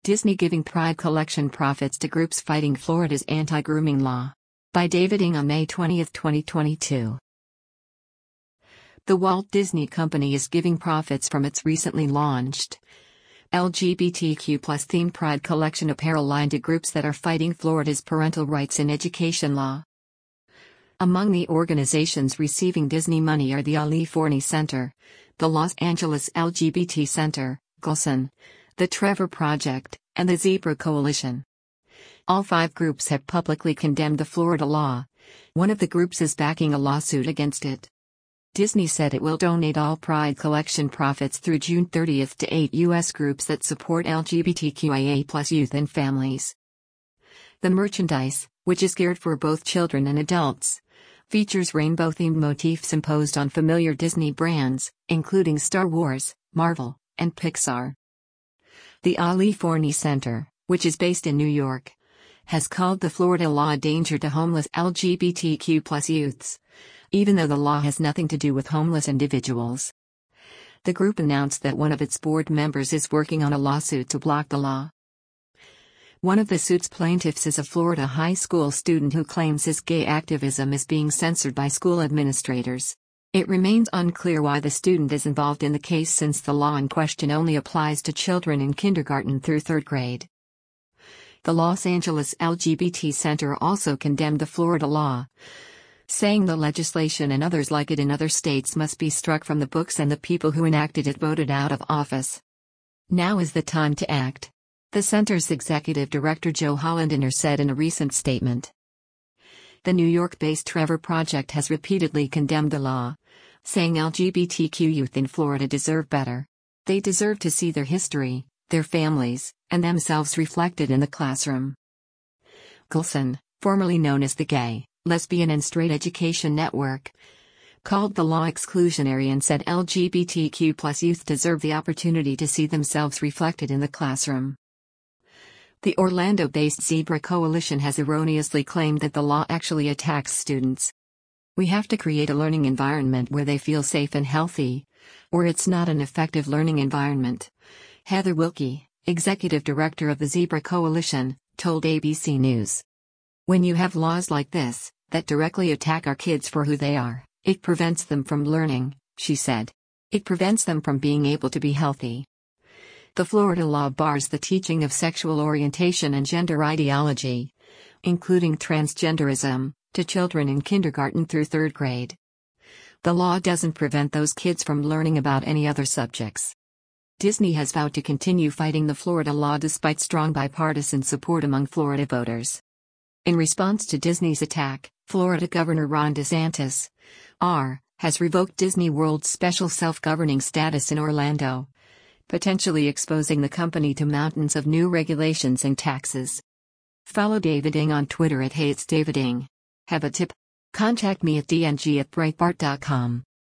Disney giving Pride Collection profits to groups fighting Florida's anti-grooming law. By David Ng on May 20, 2022. The Walt Disney Company is giving profits from its recently launched LGBTQ+ themed Pride Collection apparel line to groups that are fighting Florida's parental rights in education law. Among the organizations receiving Disney money are the Ali Forney Center, the Los Angeles LGBT Center, GLSEN, the Trevor Project, and the Zebra Coalition. All 5 groups have publicly condemned the Florida law. One of the groups is backing a lawsuit against it. Disney said it will donate all Pride Collection profits through June 30 to 8 U.S. groups that support LGBTQIA+ youth and families. The merchandise, which is geared for both children and adults, features rainbow-themed motifs imposed on familiar Disney brands, including Star Wars, Marvel, and Pixar. The Ali Forney Center, which is based in New York, has called the Florida law a danger to homeless LGBTQ+ youths, even though the law has nothing to do with homeless individuals. The group announced that one of its board members is working on a lawsuit to block the law. One of the suit's plaintiffs is a Florida high school student who claims his gay activism is being censored by school administrators. It remains unclear why the student is involved in the case since the law in question only applies to children in kindergarten through 3rd grade. The Los Angeles LGBT Center also condemned the Florida law, saying the legislation and others like it in other states must be struck from the books and the people who enacted it voted out of office. Now is the time to act, the center's executive director Joe Hollender said in a recent statement. The New York-based Trevor Project has repeatedly condemned the law, saying LGBTQ youth in Florida deserve better. They deserve to see their history, their families, and themselves reflected in the classroom. GLSEN, formerly known as the Gay, Lesbian and Straight Education Network, called the law exclusionary and said LGBTQ+ youth deserve the opportunity to see themselves reflected in the classroom. The Orlando-based Zebra Coalition has erroneously claimed that the law actually attacks students. We have to create a learning environment where they feel safe and healthy, or it's not an effective learning environment, Heather Wilkie, executive director of the Zebra Coalition, told ABC News. When you have laws like this, that directly attack our kids for who they are, it prevents them from learning, she said. It prevents them from being able to be healthy. The Florida law bars the teaching of sexual orientation and gender ideology, including transgenderism, to children in kindergarten through 3rd grade. The law doesn't prevent those kids from learning about any other subjects. Disney has vowed to continue fighting the Florida law despite strong bipartisan support among Florida voters. In response to Disney's attack, Florida Governor Ron DeSantis, R., has revoked Disney World's special self-governing status in Orlando, potentially exposing the company to mountains of new regulations and taxes. Follow David Ng on Twitter @HatesDavidNg. Have a tip? Contact me at dng@breitbart.com.